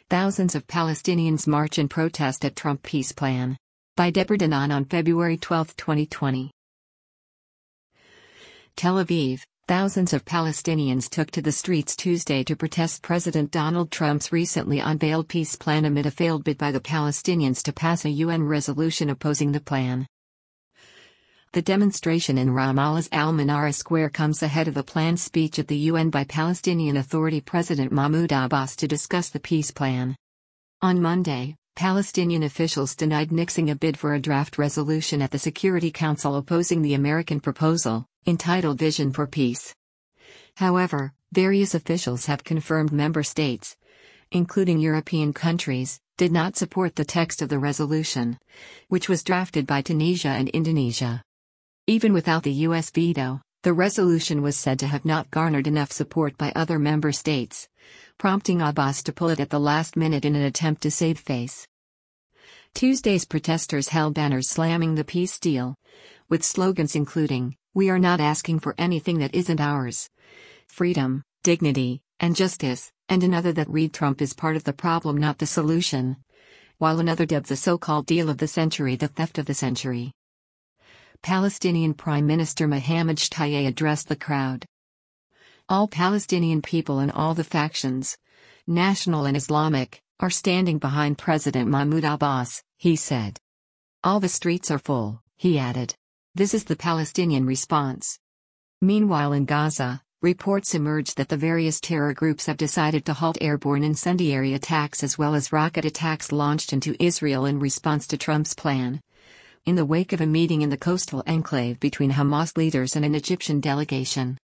Thousands of Palestinians march in protest at Trump peace plan. By Deborah Danan on February 12, 2020. Tel Aviv, thousands of Palestinians took to the streets Tuesday to protest President Donald Trump's recently unveiled peace plan amid a failed bid by the Palestinians to pass a UN resolution opposing the plan. The demonstration in Ramallah's Al-Manara Square comes ahead of a planned speech at the UN by Palestinian Authority President Mahmoud Abbas to discuss the peace plan. On Monday, Palestinian officials denied nixing a bid for a draft resolution at the Security Council opposing the American proposal, entitled Vision for Peace. However, various officials have confirmed member states, including European countries, did not support the text of the resolution, which was drafted by Tunisia and Indonesia. Even without the U.S. veto, the resolution was said to have not garnered enough support by other member states, prompting Abbas to pull it at the last minute in an attempt to save face. Tuesday's protesters held banners slamming the peace deal, with slogans including, "We are not asking for anything that isn't ours. Freedom, dignity, and justice," and another that read "Trump is part of the problem, not the solution," while another dubbed the so-called deal of the century the theft of the century. Palestinian Prime Minister Mohammed Shtayyeh addressed the crowd. "All Palestinian people and all the factions, national and Islamic, are standing behind President Mahmoud Abbas," he said. "All the streets are full," he added. "This is the Palestinian response." Meanwhile in Gaza, reports emerged that the various terror groups have decided to halt airborne incendiary attacks as well as rocket attacks launched into Israel in response to Trump's plan, in the wake of a meeting in the coastal enclave between Hamas leaders and an Egyptian delegation.